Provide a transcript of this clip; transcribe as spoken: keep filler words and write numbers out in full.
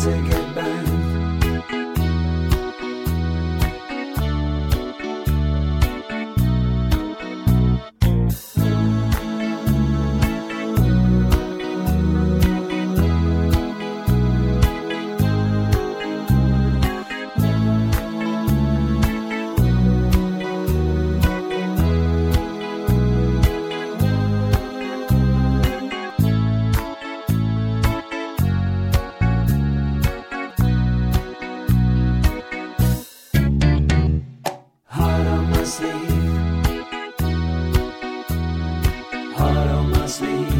to get burned. Heart on my sleeve, heart on my sleeve.